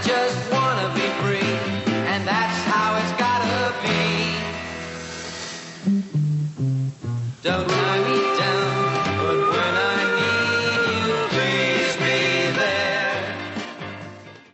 just wanna be free, and that's how it's gotta be. Don't